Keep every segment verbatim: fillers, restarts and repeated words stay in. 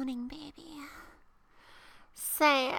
morning, baby. So,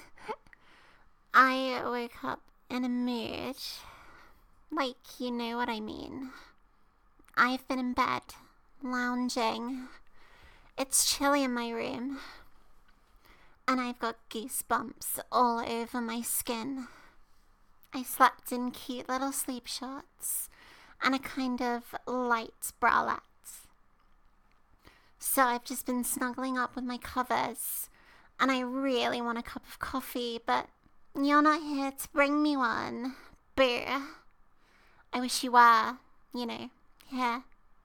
I woke up in a mood. Like, you know what I mean. I've been in bed, lounging. It's chilly in my room. And I've got goosebumps all over my skin. I slept in cute little sleep shorts and a kind of light bralette. So I've just been snuggling up with my covers, and I really want a cup of coffee, but you're not here to bring me one. Boo. I wish you were, you know, here.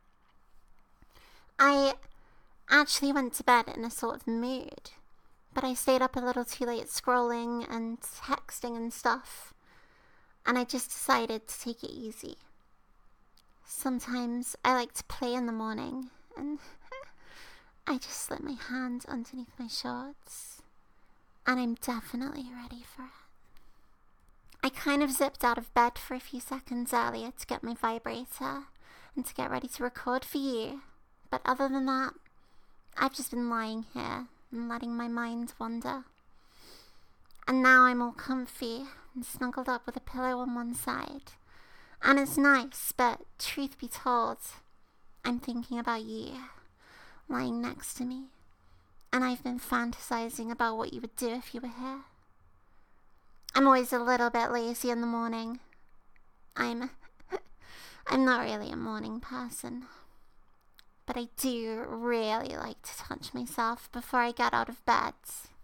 I actually went to bed in a sort of mood, but I stayed up a little too late scrolling and texting and stuff, and I just decided to take it easy. Sometimes I like to play in the morning, and I just slip my hand underneath my shorts, and I'm definitely ready for it. I kind of zipped out of bed for a few seconds earlier to get my vibrator and to get ready to record for you, but other than that, I've just been lying here and letting my mind wander. And now I'm all comfy and snuggled up with a pillow on one side. And it's nice, but truth be told, I'm thinking about you, lying next to me. And I've been fantasizing about what you would do if you were here. I'm always a little bit lazy in the morning. I'm... I'm not really a morning person. But I do really like to touch myself before I get out of bed.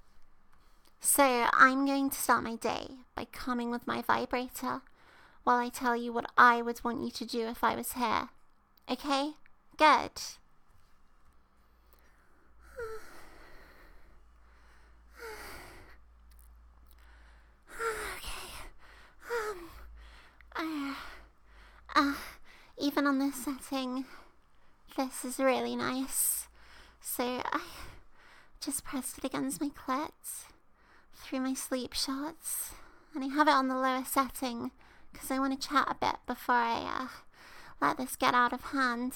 So I'm going to start my day by coming with my vibrator while I tell you what I would want you to do if I was here. Okay? Good. Okay. Um, uh, uh, even on this setting, this is really nice. So I just pressed it against my clit through my sleep shorts, and I have it on the lower setting because I want to chat a bit before I uh, let this get out of hand.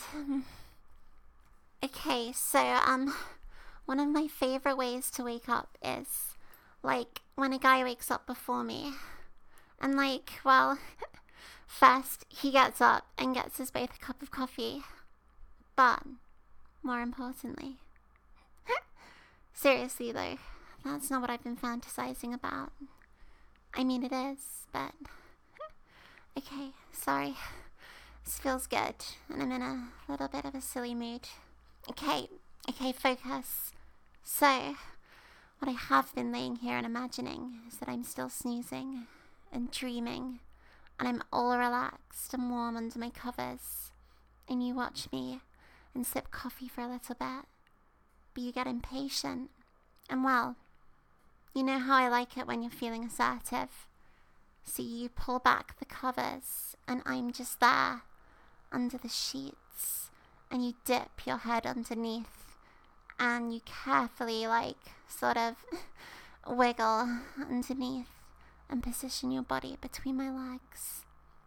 Okay, so um, one of my favorite ways to wake up is like when a guy wakes up before me, and like, well, first he gets up and gets us both a cup of coffee, but more importantly, seriously though, that's not what I've been fantasizing about. I mean, it is, but okay, sorry. This feels good, and I'm in a little bit of a silly mood. Okay, okay, focus. So, what I have been laying here and imagining is that I'm still snoozing and dreaming, and I'm all relaxed and warm under my covers, and you watch me and sip coffee for a little bit, but you get impatient, and well, you know how I like it when you're feeling assertive. So you pull back the covers, and I'm just there, under the sheets, and you dip your head underneath, and you carefully, like, sort of wiggle underneath, and position your body between my legs.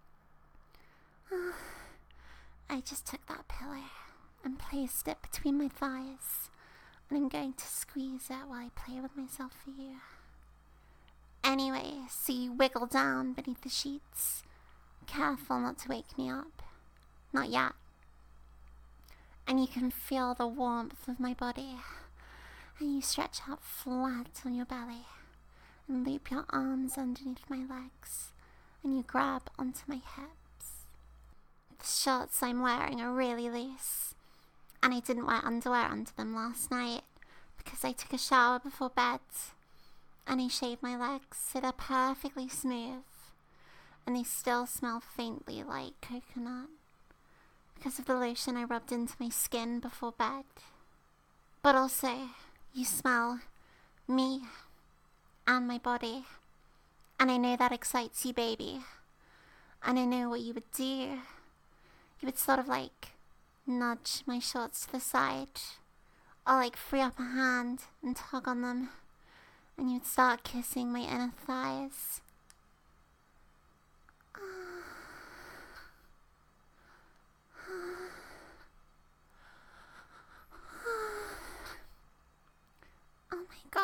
I just took that pillow and placed it between my thighs, and I'm going to squeeze it while I play with myself for you. Anyway, so you wiggle down beneath the sheets, careful not to wake me up. Not yet. And you can feel the warmth of my body, and you stretch out flat on your belly, and loop your arms underneath my legs, and you grab onto my hips. The shorts I'm wearing are really loose, and I didn't wear underwear under them last night because I took a shower before bed, and I shaved my legs so they're perfectly smooth, and they still smell faintly like coconut because of the lotion I rubbed into my skin before bed. But also, you smell me and my body, and I know that excites you, baby, and I know what you would do. You would sort of like nudge my shorts to the side, or like free up a hand and tug on them, and you'd start kissing my inner thighs.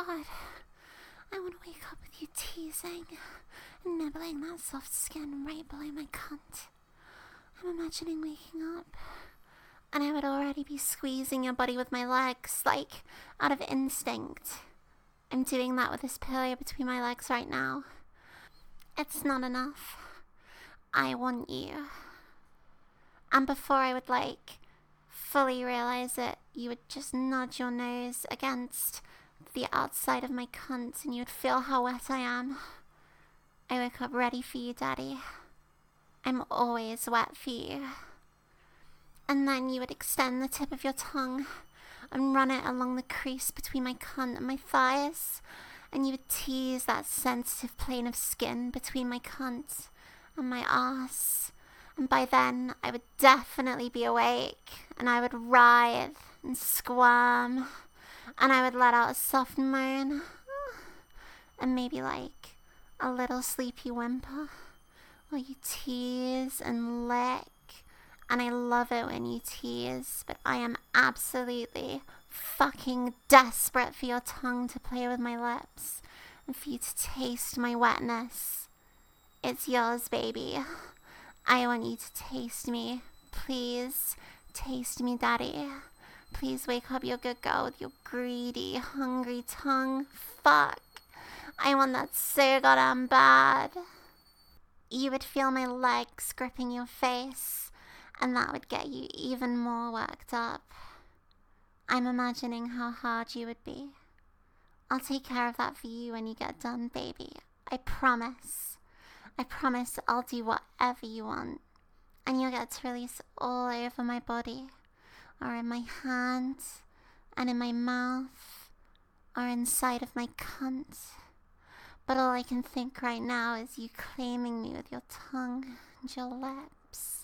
god. I want to wake up with you teasing and nibbling that soft skin right below my cunt. I'm imagining waking up, and I would already be squeezing your body with my legs, like, out of instinct. I'm doing that with this pillow between my legs right now. It's not enough. I want you. And before I would, like, fully realize it, you would just nudge your nose against the outside of my cunt, and you would feel how wet I am. I wake up ready for you, Daddy. I'm always wet for you. And then you would extend the tip of your tongue and run it along the crease between my cunt and my thighs, and you would tease that sensitive plane of skin between my cunt and my ass. And by then, I would definitely be awake, and I would writhe and squirm, and I would let out a soft moan, and maybe like a little sleepy whimper, while you tease and lick. And I love it when you tease, but I am absolutely fucking desperate for your tongue to play with my lips, and for you to taste my wetness. It's yours, baby. I want you to taste me. Please taste me, Daddy. Please wake up your good girl with your greedy, hungry tongue. Fuck. I want that so goddamn bad. You would feel my legs gripping your face, and that would get you even more worked up. I'm imagining how hard you would be. I'll take care of that for you when you get done, baby. I promise. I promise I'll do whatever you want, and you'll get to release all over my body, or in my hands, and in my mouth, or inside of my cunt. But all I can think right now is you claiming me with your tongue and your lips.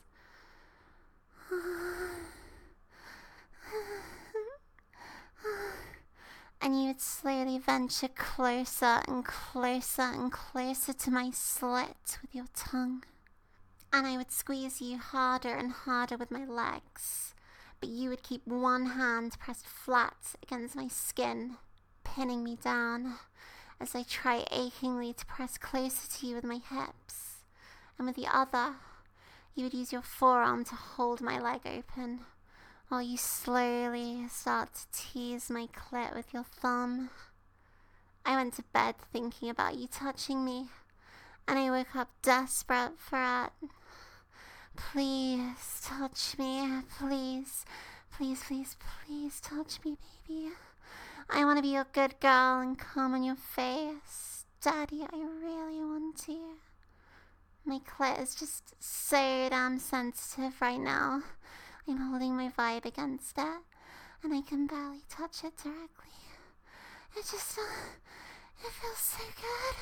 And you would slowly venture closer and closer and closer to my slit with your tongue. And I would squeeze you harder and harder with my legs, but you would keep one hand pressed flat against my skin, pinning me down, as I try achingly to press closer to you with my hips. And with the other, you would use your forearm to hold my leg open, while you slowly start to tease my clit with your thumb. I went to bed thinking about you touching me, and I woke up desperate for it. Please touch me, please, please, please, please touch me, baby. I want to be your good girl and come on your face. Daddy, I really want to. My clit is just so damn sensitive right now. I'm holding my vibe against it, and I can barely touch it directly. It just, uh, it feels so good.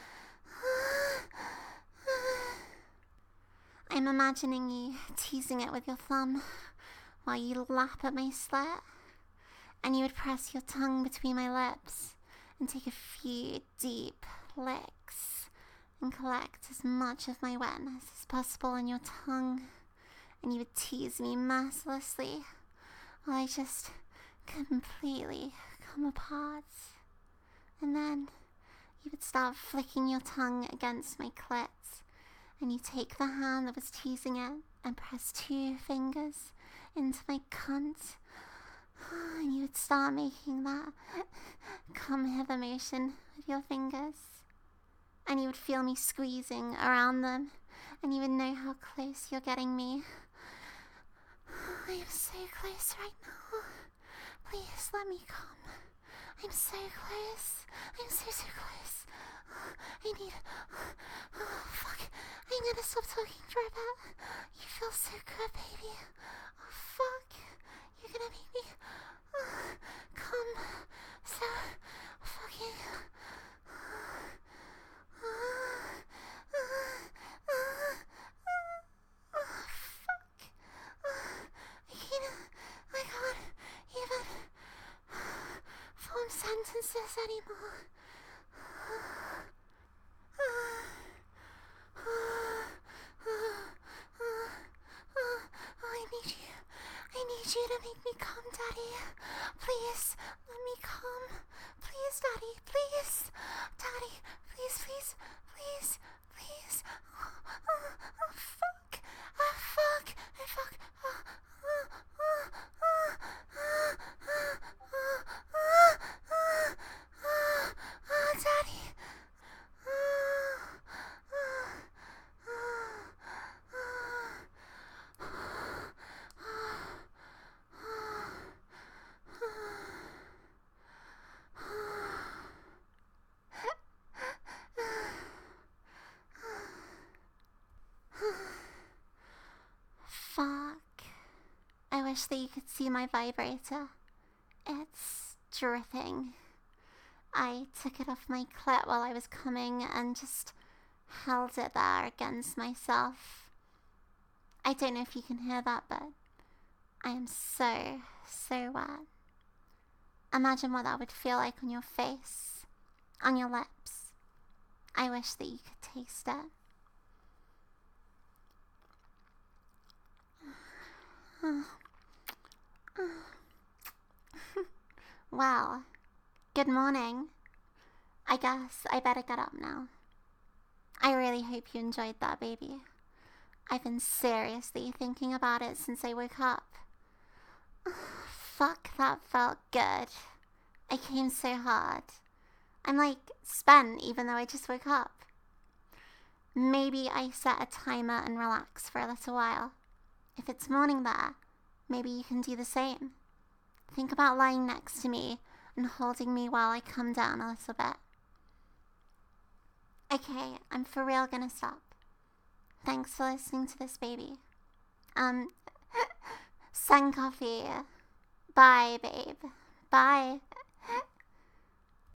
I'm imagining you teasing it with your thumb while you lap at my slit, and you would press your tongue between my lips and take a few deep licks and collect as much of my wetness as possible on your tongue, and you would tease me mercilessly while I just completely come apart. And then you would start flicking your tongue against my clit, and you take the hand that was teasing it and press two fingers into my cunt, and you would start making that come hither motion with your fingers, and you would feel me squeezing around them, and you would know how close you're getting me. I am so close right now. Please let me come. I'm so close. I'm so, so close. I need... Oh, fuck. I'm gonna stop talking for a bit. You feel so good, baby. Oh, fuck. You're gonna make me... Uh, come. So... fucking... Uh, uh, uh, uh, uh, fuck. Uh, I can't... I can't even... form sentences anymore. I need you. I need you to make me come, Daddy. Please, let me come. Please Daddy, please. Daddy, please, please, please, please. Oh, oh, oh fuck. Oh, fuck. Oh, fuck. Oh, oh, oh, oh, oh, oh, oh, oh, oh, oh, oh, Daddy. Oh, oh, oh, oh, Fuck. I wish that you could see my vibrator. It's dripping. I took it off my clit while I was coming and just held it there against myself. I don't know if you can hear that, but I am so, so wet. Imagine what that would feel like on your face, on your lips. I wish that you could taste it. Well, good morning. I guess I better get up now. I really hope you enjoyed that, baby. I've been seriously thinking about it since I woke up. Fuck, that felt good. I came so hard. I'm like spent even though I just woke up. Maybe I set a timer and relax for a little while. If it's morning there, maybe you can do the same. Think about lying next to me and holding me while I come down a little bit. Okay, I'm for real gonna stop. Thanks for listening to this, baby. Um, Sun Coffee. Bye, babe. Bye.